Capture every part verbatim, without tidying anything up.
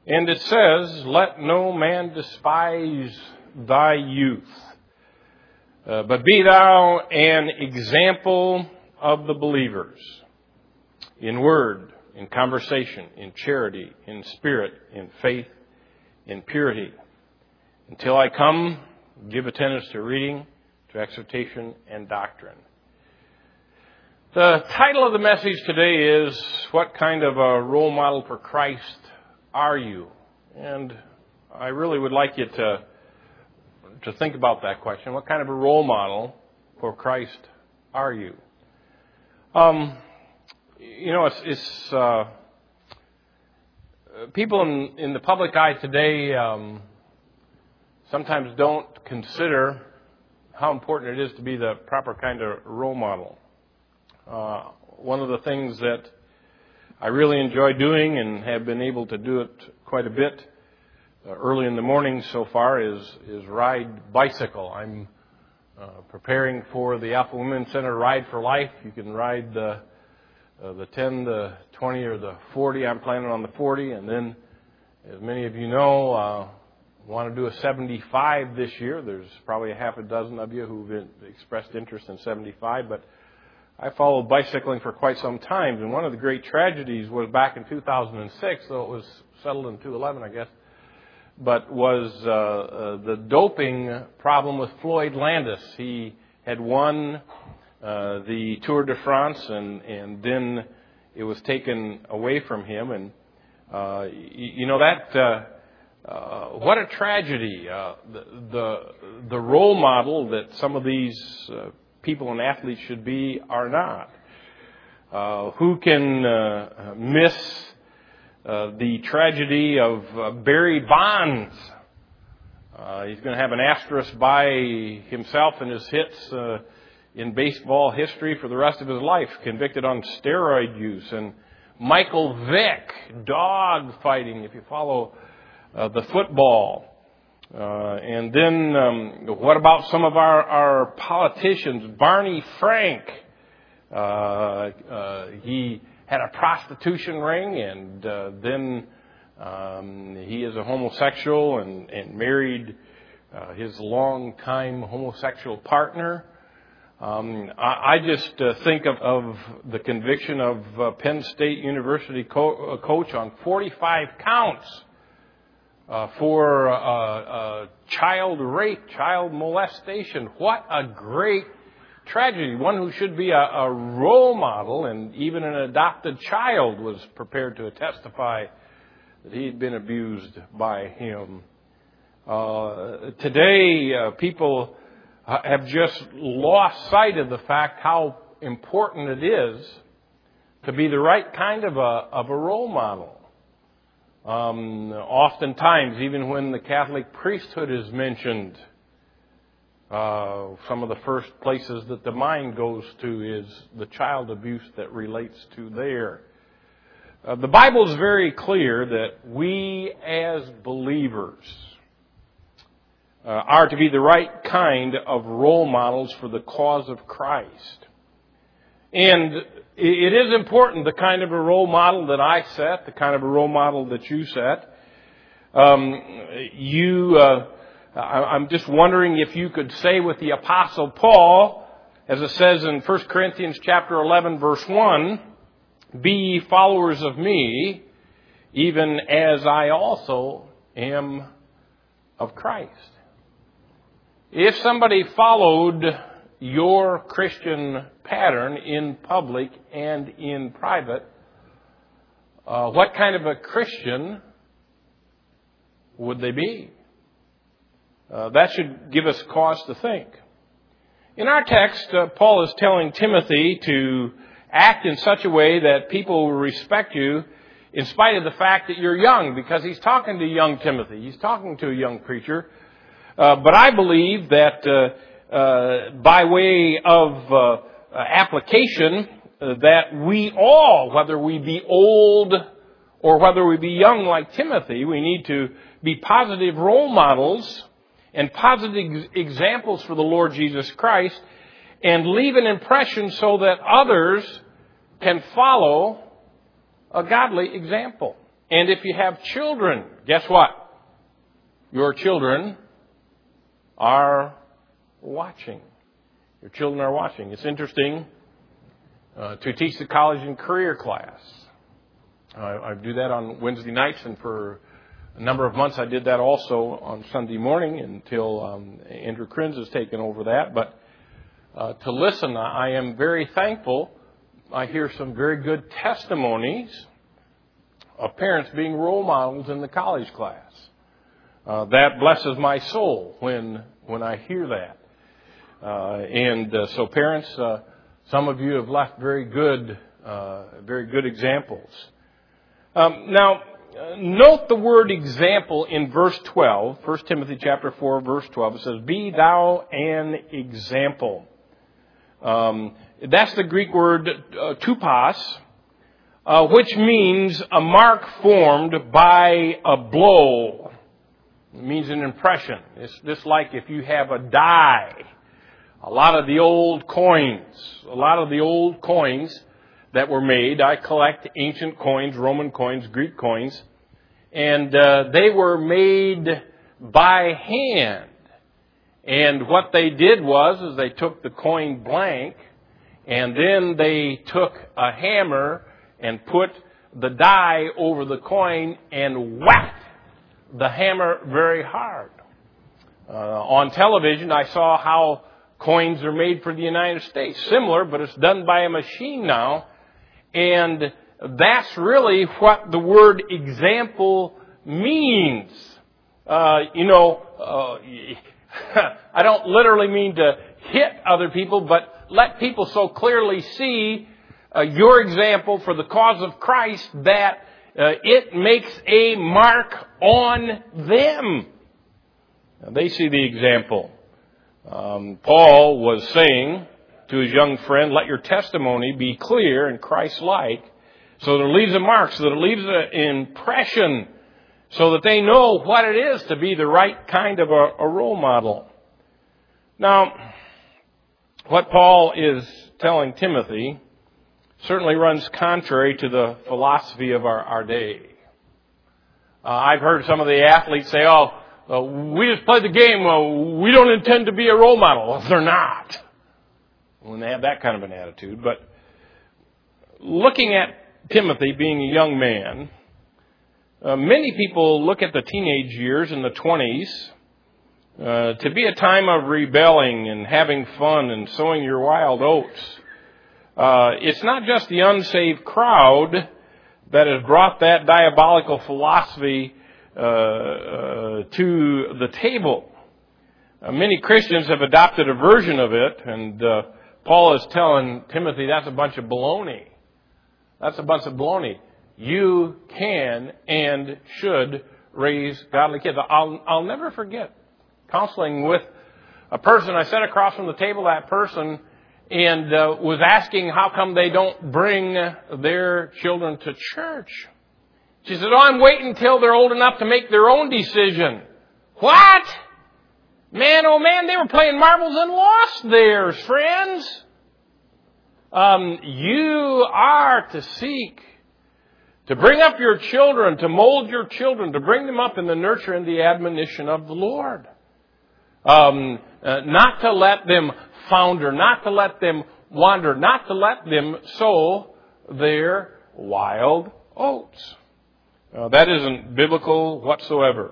And it says, let no man despise thy youth, uh, but be thou an example of the believers in word, in conversation, in charity, in spirit, in faith, in purity. Until I come, give attendance to reading, to exhortation, and doctrine. The title of the message today is, what kind of a role model for Christ are you? And I really would like you to, to think about that question. What kind of a role model for Christ are you? Um, you know, it's, it's uh, people in, in the public eye today um, sometimes don't consider how important it is to be the proper kind of role model. Uh, one of the things that I really enjoy doing and have been able to do it quite a bit uh, early in the morning so far is is ride bicycle. I'm uh, preparing for the Alpha Women's Center Ride for Life. You can ride the uh, the ten, the twenty, or the forty. I'm planning on the forty, and then, as many of you know, uh, want to do a seventy-five this year. There's probably a half a dozen of you who've expressed interest in seventy-five, but I followed bicycling for quite some time, and one of the great tragedies was back in two thousand six, though it was settled in two thousand eleven, I guess, but was uh, uh, the doping problem with Floyd Landis. He had won uh, the Tour de France, and, and then it was taken away from him, and uh, you, you know that... Uh, Uh, what a tragedy. Uh, the, the the role model that some of these uh, people and athletes should be are not. Uh, who can uh, miss uh, the tragedy of uh, Barry Bonds? Uh, he's going to have an asterisk by himself and his hits uh, in baseball history for the rest of his life, convicted on steroid use. And Michael Vick, dog fighting, if you follow Uh, the football. Uh, and then um, what about some of our, our politicians? Barney Frank. Uh, uh, he had a prostitution ring, and uh, then um, he is a homosexual and, and married uh, his longtime homosexual partner. Um, I, I just uh, think of, of the conviction of uh, Penn State University co- uh, coach on forty-five counts. Uh, for uh, uh, child rape, child molestation. What a great tragedy. One who should be a, a role model, and even an adopted child was prepared to testify that he had been abused by him. Uh, today, uh, people have just lost sight of the fact how important it is to be the right kind of a, of a role model. Um, oftentimes, even when the Catholic priesthood is mentioned, uh, some of the first places that the mind goes to is the child abuse that relates to there. Uh, the Bible is very clear that we as believers uh, are to be the right kind of role models for the cause of Christ. And it is important, the kind of a role model that I set, the kind of a role model that you set. Um, you, uh, I'm just wondering if you could say with the Apostle Paul, as it says in First Corinthians chapter eleven, verse one, be ye followers of me, even as I also am of Christ. If somebody followed your Christian pattern in public and in private, uh, what kind of a Christian would they be? Uh, that should give us cause to think. In our text, uh, Paul is telling Timothy to act in such a way that people will respect you in spite of the fact that you're young, because he's talking to young Timothy. He's talking to a young preacher. Uh, but I believe that uh, uh, by way of uh, application, uh, that we all, whether we be old or whether we be young like Timothy, we need to be positive role models and positive examples for the Lord Jesus Christ, and leave an impression so that others can follow a godly example. And if you have children, guess what? Your children are watching. Your children are watching. It's interesting uh, to teach the college and career class. Uh, I do that on Wednesday nights, and for a number of months I did that also on Sunday morning until um, Andrew Krenz has taken over that. But uh, to listen, I am very thankful. I hear some very good testimonies of parents being role models in the college class. Uh, that blesses my soul when when I hear that. Uh, and uh, so parents, uh, some of you have left very good, uh, very good examples. Um, now, uh, note the word example in verse twelve, First Timothy chapter four, verse twelve. It says, "Be thou an example." Um, that's the Greek word uh, tupos, uh, which means a mark formed by a blow. It means an impression. It's just like if you have a die. A lot of the old coins, a lot of the old coins that were made, I collect ancient coins, Roman coins, Greek coins, and uh, they were made by hand. And what they did was is they took the coin blank, and then they took a hammer and put the die over the coin and whacked the hammer very hard. Uh, on television, I saw how coins are made for the United States. Similar, but it's done by a machine now. And that's really what the word example means. Uh, you know, uh, I don't literally mean to hit other people, but let people so clearly see uh, your example for the cause of Christ that Uh, it makes a mark on them. Now, they see the example. Um, Paul was saying to his young friend, let your testimony be clear and Christ-like, so that it leaves a mark, so that it leaves an impression, so that they know what it is to be the right kind of a, a role model. Now, what Paul is telling Timothy certainly runs contrary to the philosophy of our, our day. Uh, I've heard some of the athletes say, oh, uh, we just play the game. Well, we don't intend to be a role model. Well, they're not. When they have that kind of an attitude. But looking at Timothy being a young man, uh, many people look at the teenage years in the twenties uh, to be a time of rebelling and having fun and sowing your wild oats. Uh, it's not just the unsaved crowd that has brought that diabolical philosophy uh, uh, to the table. Uh, many Christians have adopted a version of it, and uh, Paul is telling Timothy that's a bunch of baloney. That's a bunch of baloney. You can and should raise godly kids. I'll, I'll never forget counseling with a person. I sat across from the table, that person, and uh, was asking how come they don't bring their children to church. She said, oh, I'm waiting until they're old enough to make their own decision. What? Man, oh man, they were playing marbles and lost theirs, friends. Um, you are to seek to bring up your children, to mold your children, to bring them up in the nurture and the admonition of the Lord. Um, uh, not to let them founder, not to let them wander, not to let them sow their wild oats. Uh, that isn't biblical whatsoever.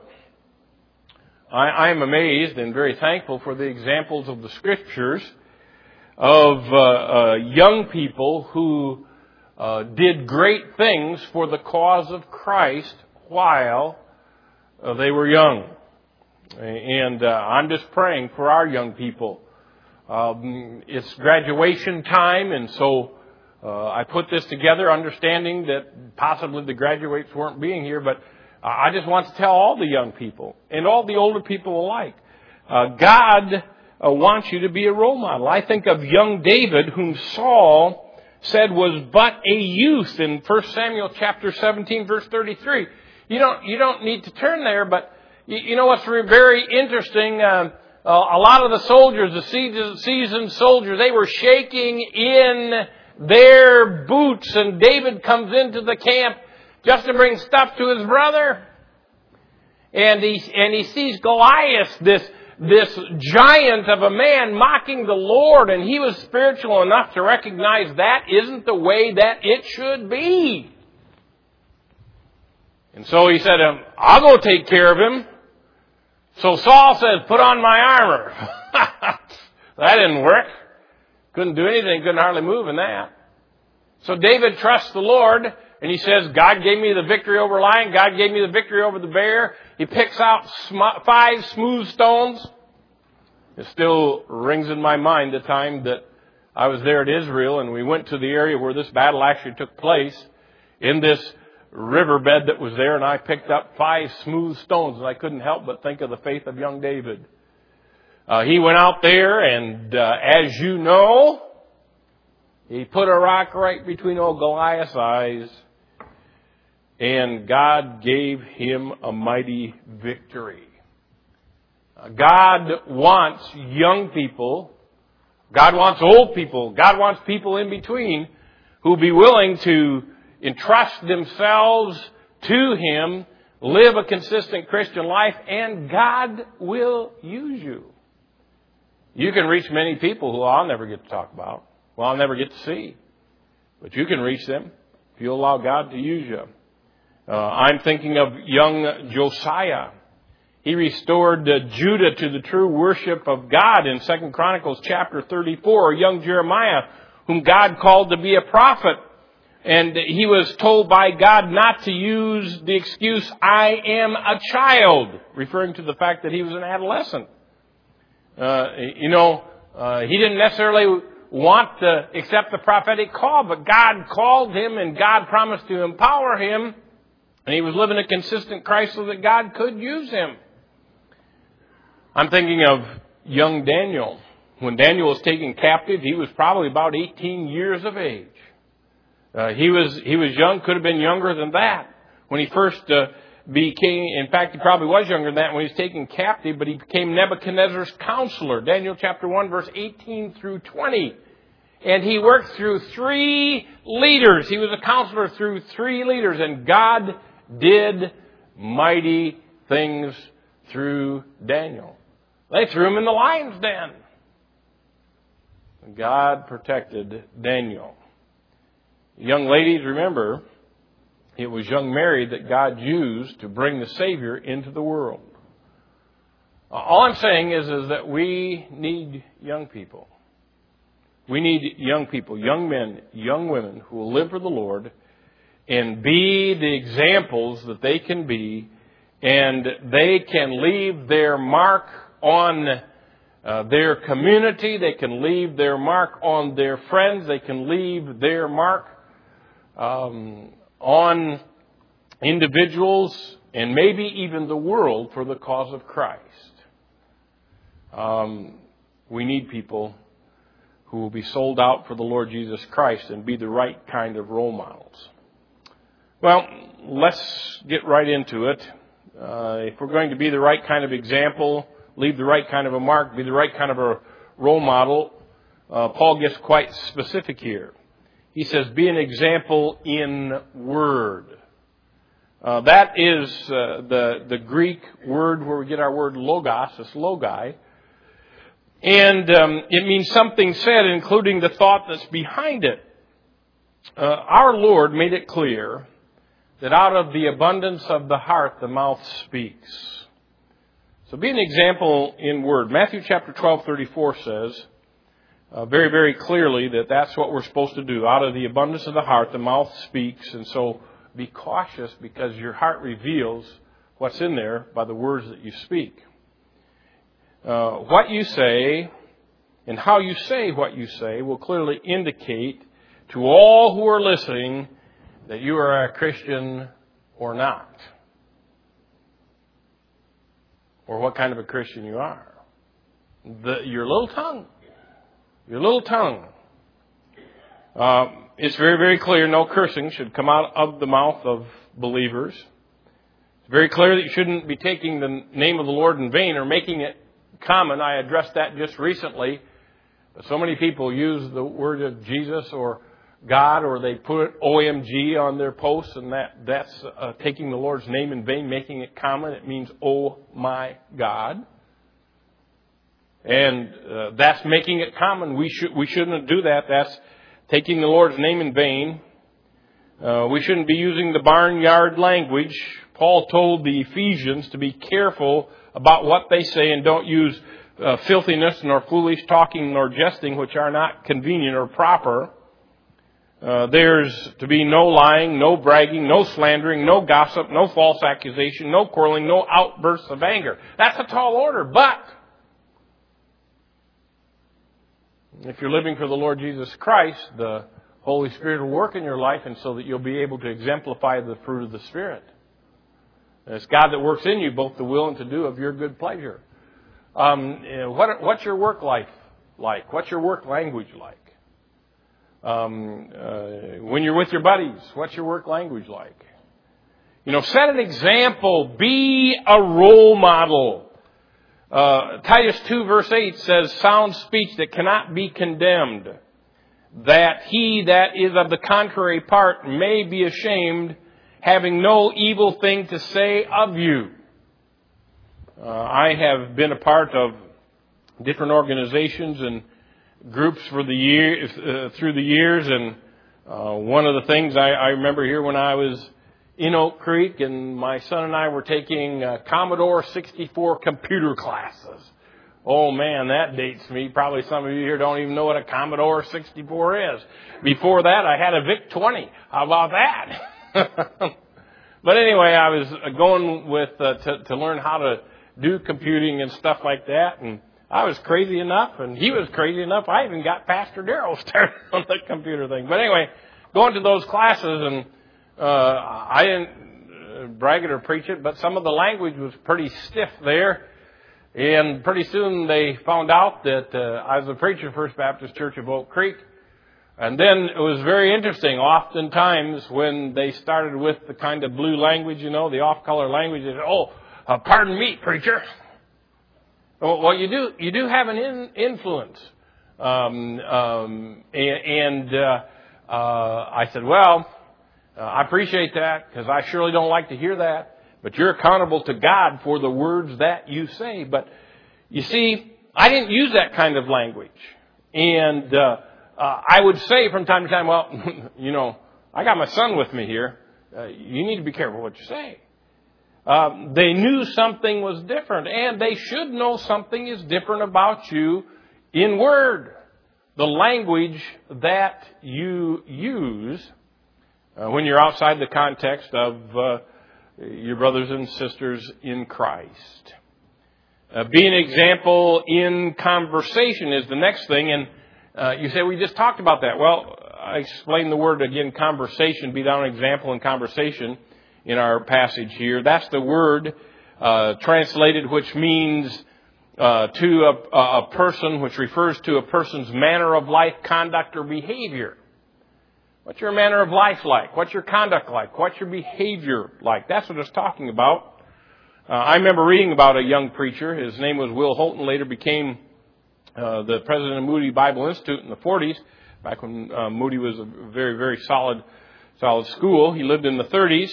I, I am amazed and very thankful for the examples of the Scriptures of uh, uh, young people who uh, did great things for the cause of Christ while uh, they were young. And uh, I'm just praying for our young people. Um, it's graduation time, and so uh, I put this together understanding that possibly the graduates weren't being here, but I just want to tell all the young people and all the older people alike, uh, God uh, wants you to be a role model. I think of young David, whom Saul said was but a youth in First Samuel chapter seventeen, verse thirty-three. You don't, you don't need to turn there, but you, you know what's very interesting? Uh, Uh, a lot of the soldiers, the seasoned soldiers, they were shaking in their boots. And David comes into the camp just to bring stuff to his brother. And he, and he sees Goliath, this, this giant of a man, mocking the Lord, and he was spiritual enough to recognize that isn't the way that it should be. And so he said, um, I'll go take care of him. So Saul says, put on my armor. That didn't work. Couldn't do anything, couldn't hardly move in that. So David trusts the Lord, and he says, God gave me the victory over lion, God gave me the victory over the bear. He picks out sm- five smooth stones. It still rings in my mind the time that I was there at Israel, and we went to the area where this battle actually took place, in this riverbed that was there, and I picked up five smooth stones, and I couldn't help but think of the faith of young David. Uh, he went out there, and uh, as you know, he put a rock right between old Goliath's eyes, and God gave him a mighty victory. Uh, God wants young people, God wants old people, God wants people in between who will be willing to entrust themselves to Him, live a consistent Christian life, and God will use you. You can reach many people who I'll never get to talk about, who I'll never get to see. But you can reach them if you allow God to use you. Uh, I'm thinking of young Josiah. He restored uh, Judah to the true worship of God in Second Chronicles chapter thirty-four. Young Jeremiah, whom God called to be a prophet. And he was told by God not to use the excuse, I am a child, referring to the fact that he was an adolescent. Uh, you know, uh, he didn't necessarily want to accept the prophetic call, but God called him and God promised to empower him. And he was living a consistent Christ so that God could use him. I'm thinking of young Daniel. When Daniel was taken captive, he was probably about eighteen years of age. Uh, he was he was young, could have been younger than that when he first uh, became. In fact, he probably was younger than that when he was taken captive. But he became Nebuchadnezzar's counselor. Daniel chapter one, verse eighteen through twenty, and he worked through three leaders. He was a counselor through three leaders, and God did mighty things through Daniel. They threw him in the lion's den. God protected Daniel. Young ladies, remember, it was young Mary that God used to bring the Savior into the world. All I'm saying is, is that we need young people. We need young people, young men, young women who will live for the Lord and be the examples that they can be, and they can leave their mark on uh, their community. They can leave their mark on their friends. They can leave their mark Um, on individuals and maybe even the world for the cause of Christ. Um, we need people who will be sold out for the Lord Jesus Christ and be the right kind of role models. Well, let's get right into it. Uh, if we're going to be the right kind of example, leave the right kind of a mark, be the right kind of a role model, uh, Paul gets quite specific here. He says, be an example in word. Uh, that is uh, the, the Greek word where we get our word logos, it's logai. And um, it means something said, including the thought that's behind it. Uh, our Lord made it clear that out of the abundance of the heart, the mouth speaks. So be an example in word. Matthew chapter twelve, thirty-four says, Uh, very, very clearly that that's what we're supposed to do. Out of the abundance of the heart, the mouth speaks. And so be cautious, because your heart reveals what's in there by the words that you speak. Uh, what you say and how you say what you say will clearly indicate to all who are listening that you are a Christian or not, or what kind of a Christian you are. The, your little tongue. Your little tongue. Uh, it's very, very clear no cursing should come out of the mouth of believers. It's very clear that you shouldn't be taking the name of the Lord in vain or making it common. I addressed that just recently. But so many people use the word of Jesus or God, or they put O M G on their posts, and that, that's uh, taking the Lord's name in vain, making it common. It means, oh my God. And uh, that's making it common. We, should, we shouldn't do that. That's taking the Lord's name in vain. Uh, we shouldn't be using the barnyard language. Paul told the Ephesians to be careful about what they say and don't use uh, filthiness nor foolish talking nor jesting, which are not convenient or proper. Uh, there's to be no lying, no bragging, no slandering, no gossip, no false accusation, no quarreling, no outbursts of anger. That's a tall order, but if you're living for the Lord Jesus Christ, the Holy Spirit will work in your life, and so that you'll be able to exemplify the fruit of the Spirit. And it's God that works in you both to will and to do of your good pleasure. Um, what, what's your work life like? What's your work language like? Um, uh, when you're with your buddies, what's your work language like? You know, set an example. Be a role model. Uh, Titus two verse eight says, sound speech that cannot be condemned, that he that is of the contrary part may be ashamed, having no evil thing to say of you. Uh, I have been a part of different organizations and groups for the year uh, through the years, and uh, one of the things I, I remember here when I was in Oak Creek, and my son and I were taking uh, Commodore sixty-four computer classes. Oh man, that dates me. Probably some of you here don't even know what a Commodore sixty-four is. Before that, I had a VIC twenty. How about that? But anyway, I was going with uh, to, to learn how to do computing and stuff like that, and I was crazy enough, and he was crazy enough. I even got Pastor Darrell started on the computer thing. But anyway, going to those classes, and uh, I didn't brag it or preach it, but some of the language was pretty stiff there. And pretty soon they found out that uh, I was a preacher at First Baptist Church of Oak Creek. And then it was very interesting. Oftentimes when they started with the kind of blue language, you know, the off-color language, they said, oh, uh, pardon me, preacher. Well, you do you do have an in, influence. Um, um, and and uh, uh, I said, well, uh, I appreciate that because I surely don't like to hear that. But you're accountable to God for the words that you say. But you see, I didn't use that kind of language. And uh, uh, I would say from time to time, well, you know, I got my son with me here. Uh, you need to be careful what you say. Um, they knew something was different, and they should know something is different about you in word. The language that you use uh, when you're outside the context of uh, your brothers and sisters in Christ. Uh, be an example in conversation is the next thing, and uh, you say, we just talked about that. Well, I explained the word again, conversation, be thou an example in conversation. In our passage here, that's the word uh, translated, which means uh, to a, a person, which refers to a person's manner of life, conduct, or behavior. What's your manner of life like? What's your conduct like? What's your behavior like? That's what it's talking about. Uh, I remember reading about a young preacher. His name was Will Holton. Later became uh, the president of Moody Bible Institute in the forties, back when uh, Moody was a very, very solid, solid school. He lived in the thirties.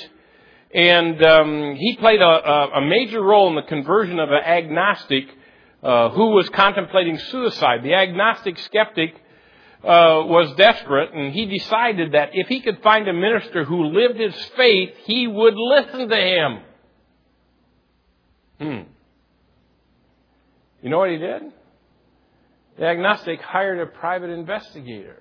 And um, he played a, a major role in the conversion of an agnostic uh, who was contemplating suicide. The agnostic skeptic uh, was desperate, and he decided that if he could find a minister who lived his faith, he would listen to him. Hmm. You know what he did? The agnostic hired a private investigator.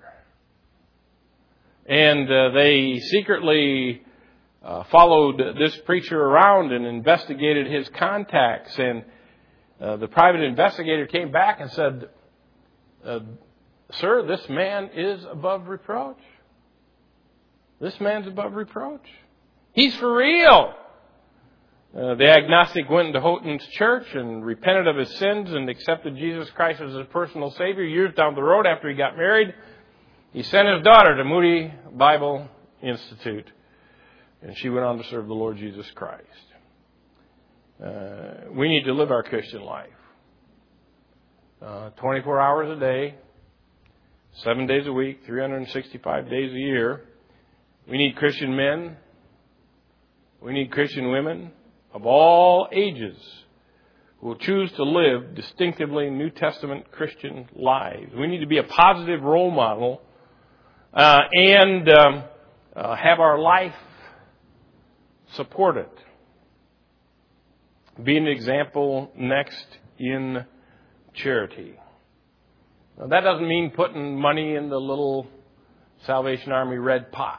And uh, they secretly Uh, followed this preacher around and investigated his contacts. And uh, the private investigator came back and said, uh, sir, this man is above reproach. This man's above reproach. He's for real. Uh, the agnostic went into Houghton's church and repented of his sins and accepted Jesus Christ as his personal Savior. Years down the road after he got married, he sent his daughter to Moody Bible Institute. And she went on to serve the Lord Jesus Christ. Uh, we need to live our Christian life. Uh, twenty-four hours a day, seven days a week, three hundred sixty-five days a year. We need Christian men. We need Christian women of all ages who will choose to live distinctively New Testament Christian lives. We need to be a positive role model uh, and um, uh, have our life support it. Be an example next in charity. Now, that doesn't mean putting money in the little Salvation Army red pot.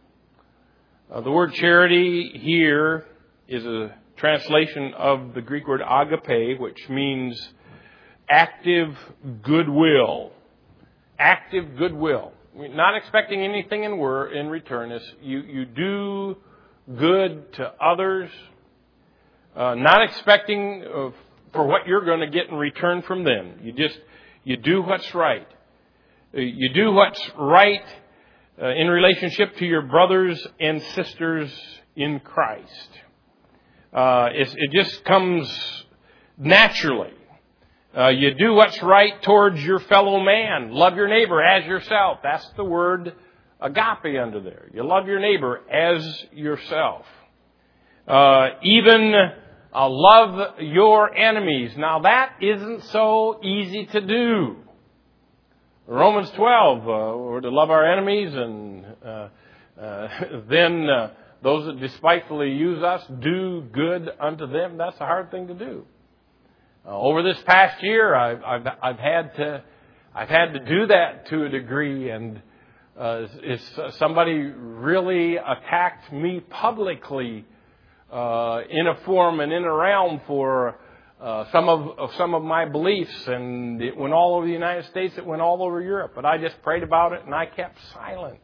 Uh, the word charity here is a translation of the Greek word agape, which means active goodwill. Active goodwill. Not expecting anything in, wor- in return. It's you, you do good to others, uh, not expecting uh, for what you're going to get in return from them. You just, you do what's right. You do what's right uh, in relationship to your brothers and sisters in Christ. Uh, it, it just comes naturally. Uh, you do what's right towards your fellow man. Love your neighbor as yourself. That's the word agape under there. You love your neighbor as yourself. Uh, even uh, love your enemies. Now that isn't so easy to do. Romans twelve, uh, we're to love our enemies, and uh, uh, then uh, those that despitefully use us, do good unto them. That's a hard thing to do. Uh, over this past year, I've, I've, I've had to, I've had to do that to a degree, and uh, it's, uh, somebody really attacked me publicly uh, in a form and in a realm for uh, some of, of some of my beliefs, and it went all over the United States. It went all over Europe, but I just prayed about it and I kept silent.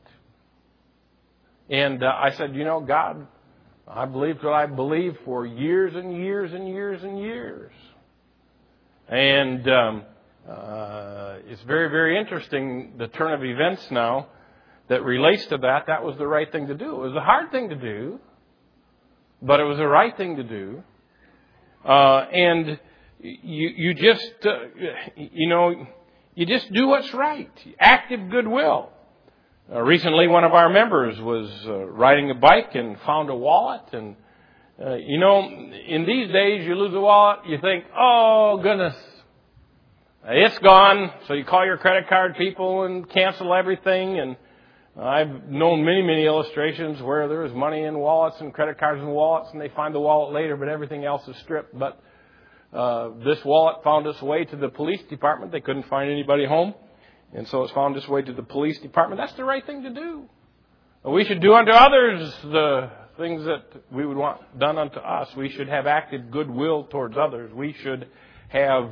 And uh, I said, you know, God, I believed what I believed for years and years and years and years. And um, uh, it's very, very interesting, the turn of events now that relates to that. That was the right thing to do. It was a hard thing to do, but it was the right thing to do. Uh, and you, you just, uh, you know, you just do what's right. Active goodwill. Uh, recently, one of our members was uh, riding a bike and found a wallet. And, uh, you know, in these days, you lose a wallet, you think, oh, goodness, it's gone. So you call your credit card people and cancel everything. And I've known many, many illustrations where there is money in wallets and credit cards in wallets, and they find the wallet later, but everything else is stripped. But uh, this wallet found its way to the police department. They couldn't find anybody home. And so it's found its way to the police department. That's the right thing to do. We should do unto others the things that we would want done unto us. We should have active goodwill towards others. We should have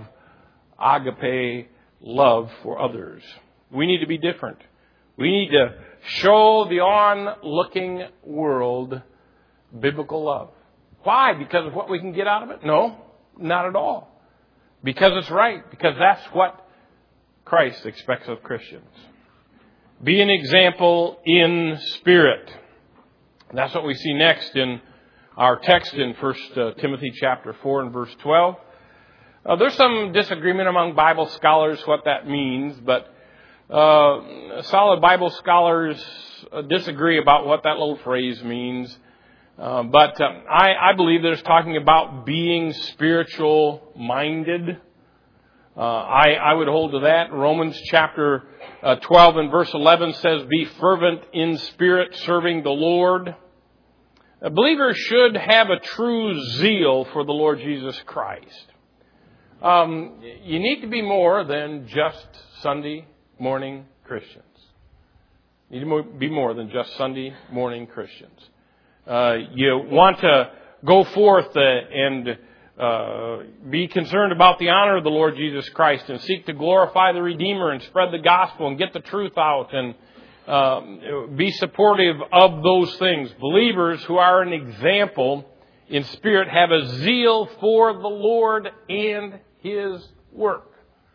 agape love for others. We need to be different. We need to show the onlooking world biblical love. Why? Because of what we can get out of it? No, not at all. Because it's right. Because that's what Christ expects of Christians. Be an example in spirit. That's what we see next in our text in First Timothy chapter four and verse twelve. Uh, there's some disagreement among Bible scholars what that means, but uh, solid Bible scholars disagree about what that little phrase means. Uh, but um, I, I believe that it's talking about being spiritual minded. Uh, I, I would hold to that. Romans chapter uh, twelve and verse eleven says, be fervent in spirit, serving the Lord. A believer should have a true zeal for the Lord Jesus Christ. Um, you need to be more than just Sunday morning Christians. You need to be more than just Sunday morning Christians. Uh, you want to go forth uh, and Uh, be concerned about the honor of the Lord Jesus Christ and seek to glorify the Redeemer and spread the gospel and get the truth out and uh, be supportive of those things. Believers who are an example in spirit have a zeal for the Lord and His work.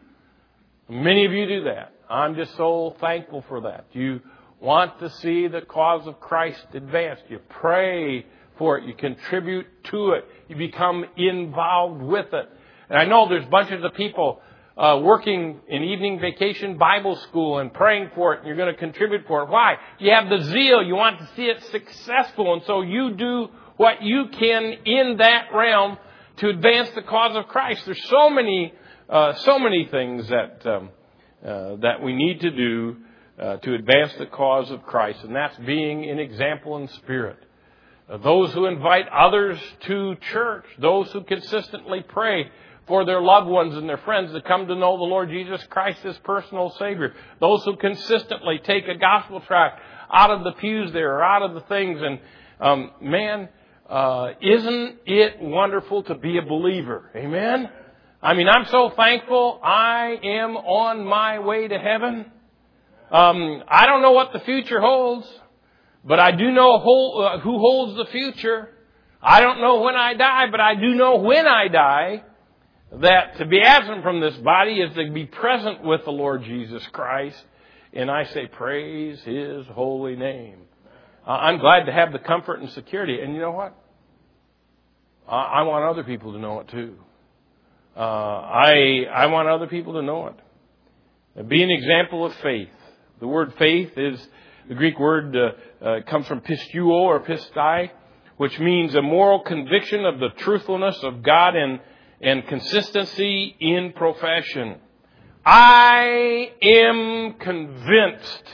Many of you do that. I'm just so thankful for that. You want to see the cause of Christ advanced. You pray for it. You contribute to it. You become involved with it. And I know there's bunches of people uh, working in evening vacation Bible school and praying for it, and you're going to contribute for it. Why? You have the zeal. You want to see it successful, and so you do what you can in that realm to advance the cause of Christ. There's so many, uh, so many things that um, uh, that we need to do uh, to advance the cause of Christ, and that's being an example in spirit. Uh, those who invite others to church, those who consistently pray for their loved ones and their friends to come to know the Lord Jesus Christ as personal Savior. Those who consistently take a gospel tract out of the pews there or out of the things. And um, man, uh, isn't it wonderful to be a believer? Amen? I mean, I'm so thankful I am on my way to heaven. Um, I don't know what the future holds, but I do know who, uh, who holds the future. I don't know when I die, but I do know when I die that to be absent from this body is to be present with the Lord Jesus Christ. And I say, praise His holy name. Uh, I'm glad to have the comfort and security. And you know what? Uh, I want other people to know it too. Uh, I I want other people to know it. Be an example of faith. The word faith is, the Greek word uh, uh, comes from pistuo or pistai, which means a moral conviction of the truthfulness of God and and consistency in profession. I am convinced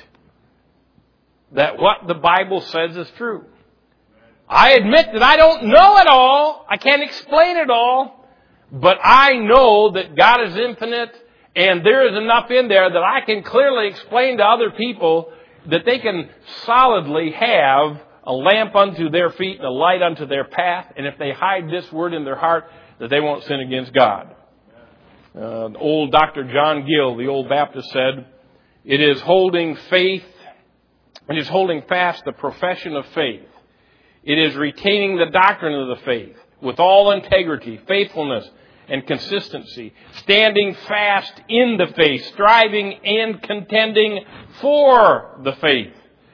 that what the Bible says is true. I admit that I don't know it all. I can't explain it all. But I know that God is infinite and there is enough in there that I can clearly explain to other people that they can solidly have a lamp unto their feet and a light unto their path. And if they hide this word in their heart, that they won't sin against God. Uh, old Doctor John Gill, the old Baptist, said, it is holding faith, it is holding fast the profession of faith. It is retaining the doctrine of the faith with all integrity, faithfulness, and consistency. Standing fast in the faith, striving and contending for the faith.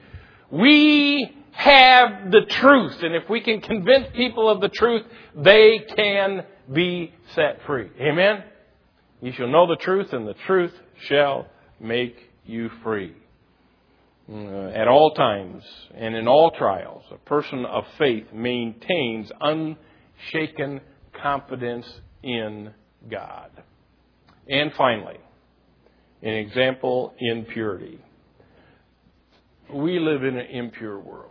We have the truth, and if we can convince people of the truth, they can be set free. Amen? You shall know the truth, and the truth shall make you free. Uh, at all times and in all trials, a person of faith maintains unshaken confidence in God. And finally, an example in purity. We live in an impure world.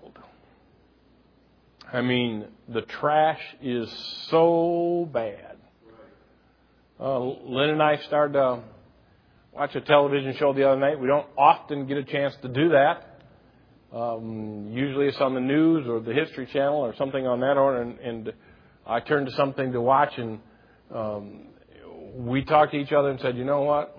I mean, the trash is so bad. Uh, Lynn and I started to watch a television show the other night. We don't often get a chance to do that. Um, usually it's on the news or the History Channel or something on that order. And, and I turned to something to watch, and um, we talked to each other and said, you know what?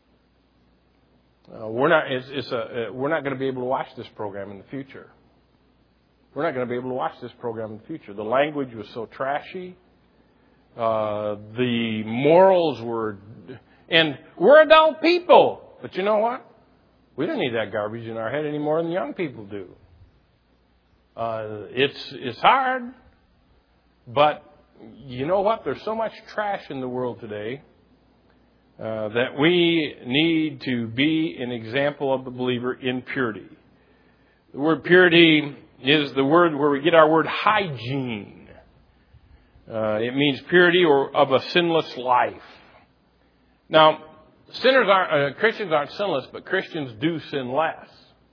Uh, we're not. It's, it's a. Uh, we're not going to be able to watch this program in the future. We're not going to be able to watch this program in the future. The language was so trashy. Uh, the morals were, and we're adult people. But you know what? We don't need that garbage in our head any more than young people do. Uh, it's it's hard, but you know what? There's so much trash in the world today. Uh, that we need to be an example of the believer in purity. The word purity is the word where we get our word hygiene. Uh, it means purity or of a sinless life. Now, sinners aren't uh, Christians aren't sinless, but Christians do sin less.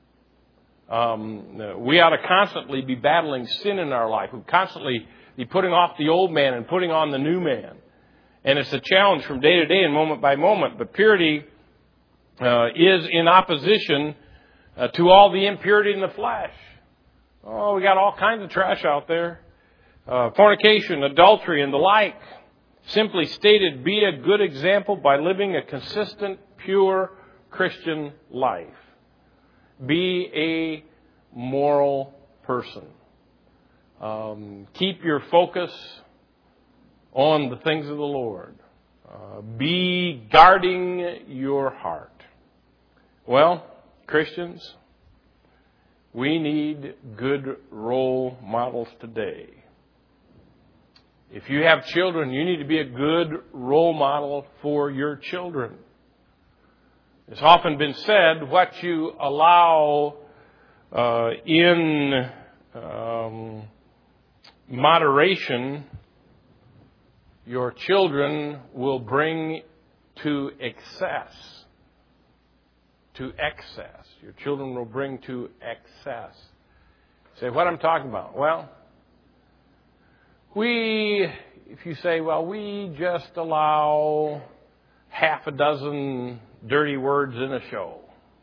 Um, we ought to constantly be battling sin in our life. We constantly be putting off the old man and putting on the new man. And it's a challenge from day to day and moment by moment. But purity uh, is in opposition uh, to all the impurity in the flesh. Oh, we got all kinds of trash out there. Uh, fornication, adultery, and the like. Simply stated, be a good example by living a consistent, pure Christian life. Be a moral person. Um, keep your focus on the things of the Lord. Uh, be guarding your heart. Well, Christians, we need good role models today. If you have children, you need to be a good role model for your children. It's often been said, what you allow uh, in um, moderation, your children will bring to excess. To excess. Your children will bring to excess. Say, what I'm talking about? Well, we, if you say, well, we just allow half a dozen dirty words in a show.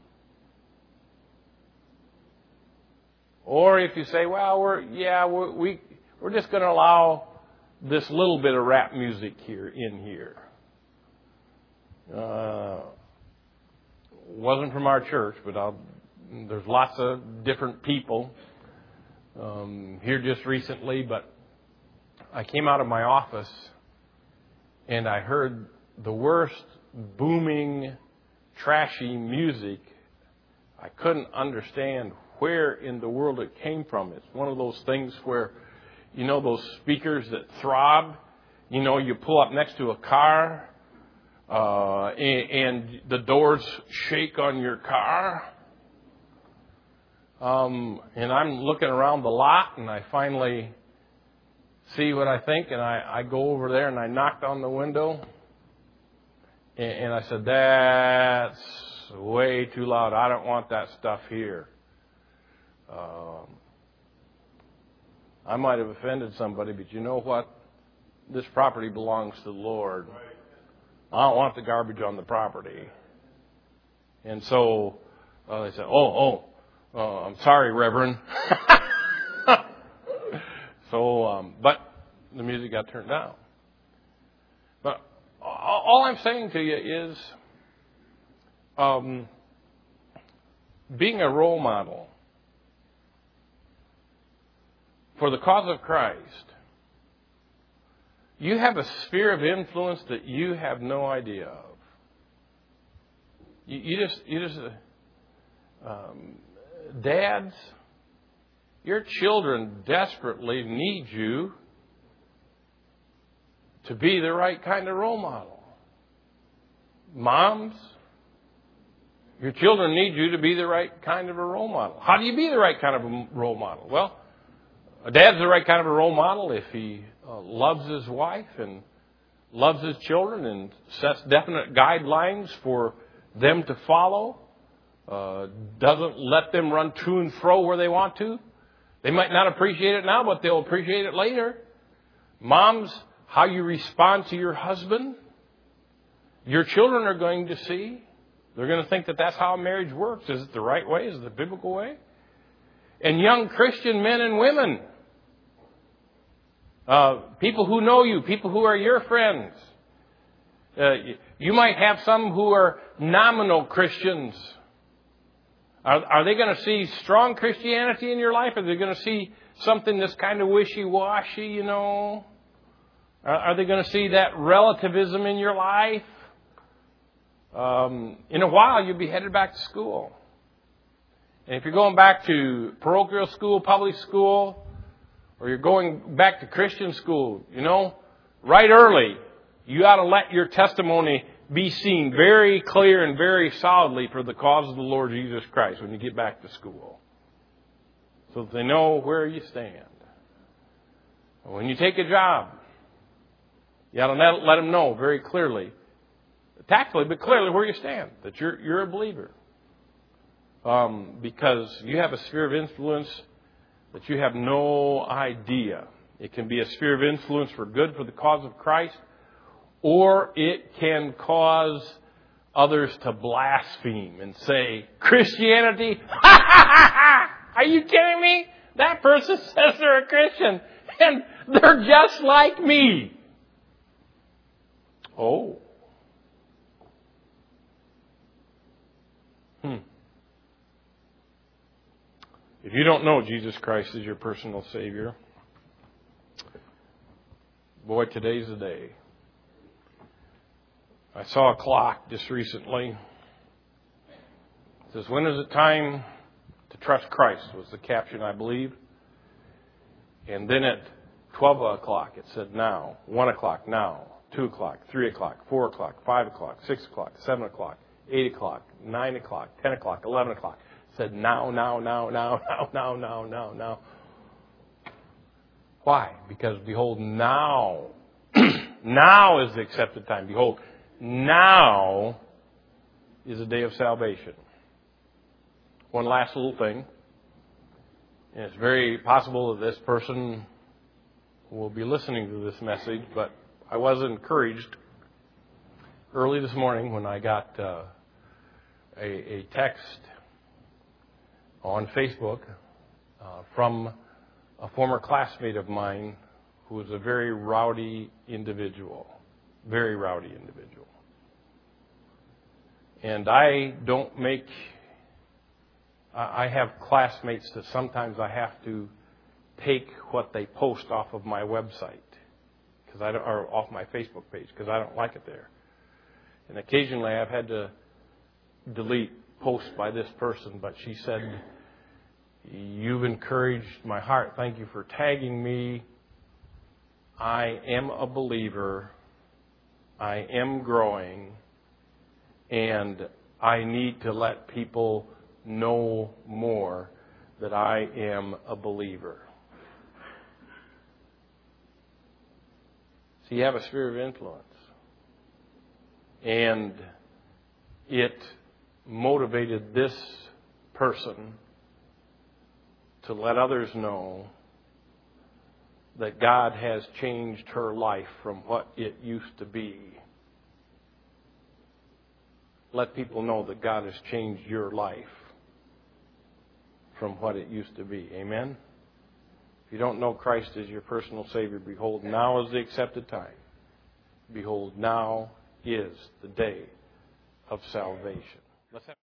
Or if you say, well, we're, yeah, we're, we, we're just going to allow this little bit of rap music here, in here. Uh, wasn't from our church, but I'll, there's lots of different people um, here just recently, but I came out of my office and I heard the worst booming, trashy music. I couldn't understand where in the world it came from. It's one of those things where, you know, those speakers that throb, you know, you pull up next to a car uh, and, and the doors shake on your car. Um, and I'm looking around the lot and I finally see what I think, and I, I go over there and I knocked on the window and, and I said, that's way too loud. I don't want that stuff here. Um, I might have offended somebody, but you know what? This property belongs to the Lord. I don't want the garbage on the property. And so uh, they said, oh, oh, uh, I'm sorry, Reverend. So, um, but the music got turned down. But all I'm saying to you is, um, being a role model for the cause of Christ, you have a sphere of influence that you have no idea of. You, you just, you just, uh, um, dads, your children desperately need you to be the right kind of role model. Moms, your children need you to be the right kind of a role model. How do you be the right kind of a role model? Well, a dad's the right kind of a role model if he uh, loves his wife and loves his children and sets definite guidelines for them to follow, uh, doesn't let them run to and fro where they want to. They might not appreciate it now, but they'll appreciate it later. Moms, how you respond to your husband, your children are going to see. They're going to think that that's how marriage works. Is it the right way? Is it the biblical way? And young Christian men and women, uh, people who know you, people who are your friends. Uh, you might have some who are nominal Christians. Are, are they going to see strong Christianity in your life? Or are they going to see something that's kind of wishy-washy, you know? Are, are they going to see that relativism in your life? Um, in a while, you'll be headed back to school. And if you're going back to parochial school, public school, or you're going back to Christian school, you know, right early, you ought to let your testimony be seen very clear and very solidly for the cause of the Lord Jesus Christ when you get back to school, so that they know where you stand. When you take a job, you ought to let them know very clearly, tactfully, but clearly where you stand, that you're you're a believer. Um, because you have a sphere of influence that you have no idea. It can be a sphere of influence for good for the cause of Christ, or it can cause others to blaspheme and say, Christianity? Are you kidding me? That person says they're a Christian, and they're just like me. Oh. Hmm. If you don't know Jesus Christ as your personal Savior, boy, today's the day. I saw a clock just recently. It says, when is it time to trust Christ, was the caption, I believe. And then at twelve o'clock, it said now. one o'clock, now. two o'clock, three o'clock, four o'clock, five o'clock, six o'clock, seven o'clock, eight o'clock, nine o'clock, ten o'clock, eleven o'clock. It said now, now, now, now, now, now, now, now, now. Why? Because behold, now, now is the accepted time. Behold, now is the day of salvation. One last little thing. And it's very possible that this person will be listening to this message, but I was encouraged early this morning when I got uh, a, a text on Facebook uh, from a former classmate of mine who was a very rowdy individual, very rowdy individual. And I don't make, I have classmates that sometimes I have to take what they post off of my website, because I don't, or off my Facebook page, because I don't like it there. And occasionally I've had to delete posts by this person, but she said, "You've encouraged my heart. Thank you for tagging me. I am a believer. I am growing. And I need to let people know more that I am a believer." So you have a sphere of influence. And it motivated this person to let others know that God has changed her life from what it used to be. Let people know that God has changed your life from what it used to be. Amen? If you don't know Christ as your personal Savior, behold, now is the accepted time. Behold, now is the day of salvation. Let's have